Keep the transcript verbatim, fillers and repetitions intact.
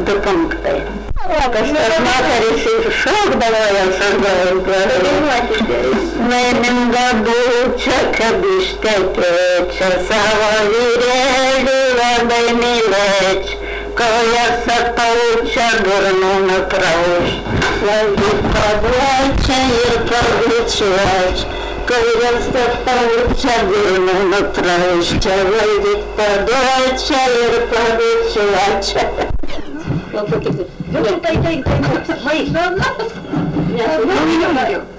допомогти. Якось так матері шокдала, создала. В этом году чакабишка часова вирели воды милеч, коя сатауча горну направуш, лазит подвача и подвечевач, коя сатауча горну направуш, лазит подвача и подвечевач.